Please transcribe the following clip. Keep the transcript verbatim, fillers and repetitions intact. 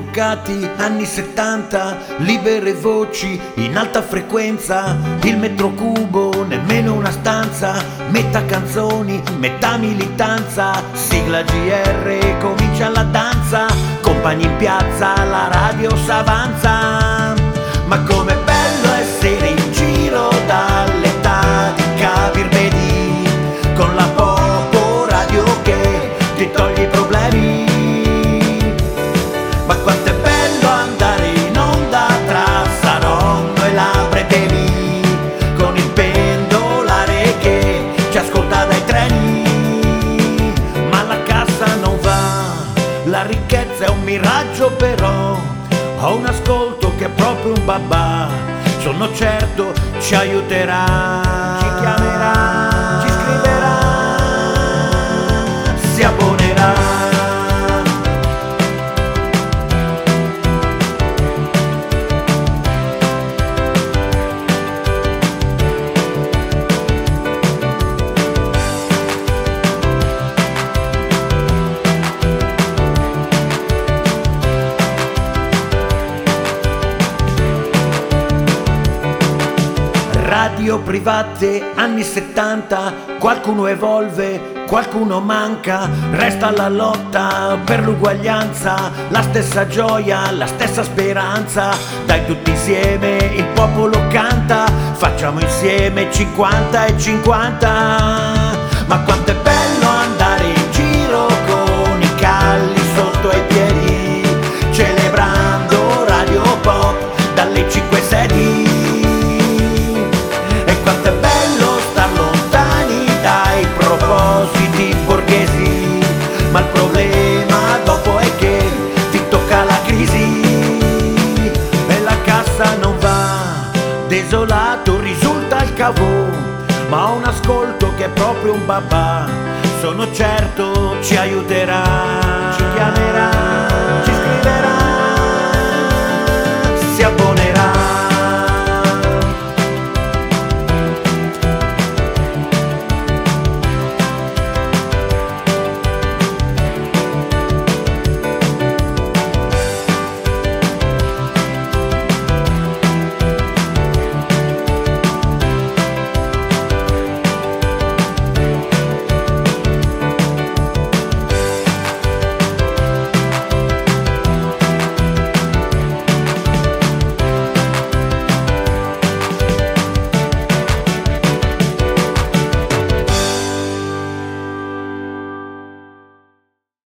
toccati, anni settanta, libere voci in alta frequenza, il metro cubo, nemmeno una stanza, metà canzoni, metà militanza, sigla G R, comincia la danza, compagni in piazza, la radio s'avanza. Ma com'è bello essere in giro dall'età di Kabir Bedi, con la Popo Radio che ti toglie i problemi. Ma quanto è bello andare in onda tra Saronno e la Bretevi, con il pendolare che ci ascolta dai treni. Ma la cassa non va, la ricchezza è un miraggio, però ho un ascolto che è proprio un babà. Sono certo ci aiuterà, ci chiamerà, ci scriverà, si abbonerà. Radio private, anni settanta, qualcuno evolve, qualcuno manca, resta la lotta per l'uguaglianza, la stessa gioia, la stessa speranza, dai tutti insieme il popolo canta, facciamo insieme cinquanta e cinquanta. Ma quanto è bello andare in giro con i calli sotto ai piedi, celebrando Radio Pop dalle cinque sedi. Propositi borghesi, ma il problema dopo è che ti tocca la crisi e la cassa non va, desolato risulta il cavò, ma ho un ascolto che è proprio un babà, sono certo ci aiuterà, ci chiamerà.